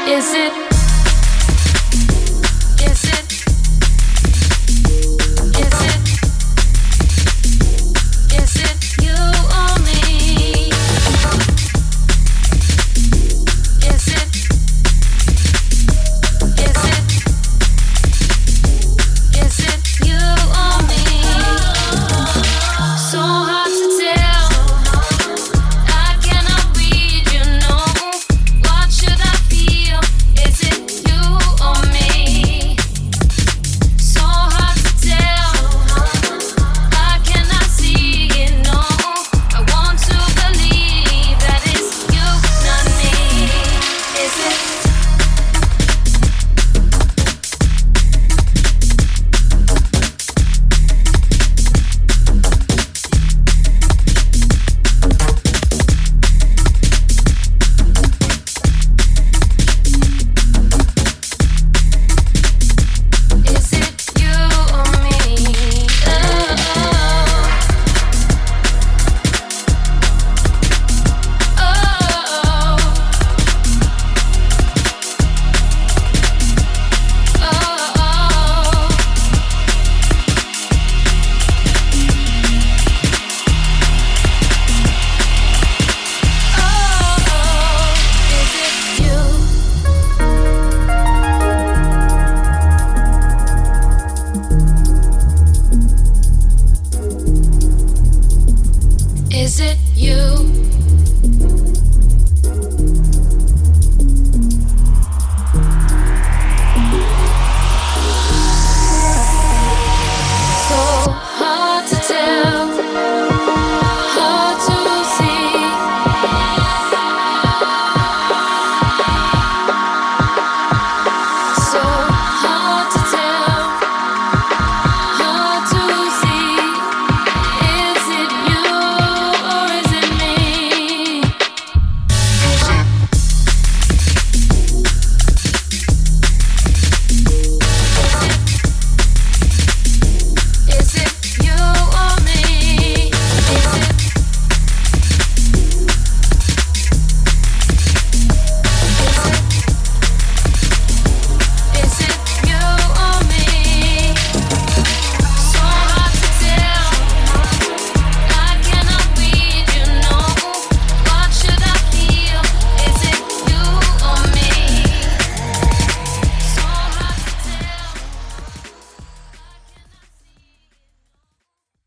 Is it? Is it? Is it? Is it you or me? Is it? Is it? Is it you or me? So hard to tell. I cannot read you, no. What should I feel? Is it you or me? So hard to tell. I cannot see it, no. I want to believe that it's you, not me. Is it? Is it you or me? Is it you?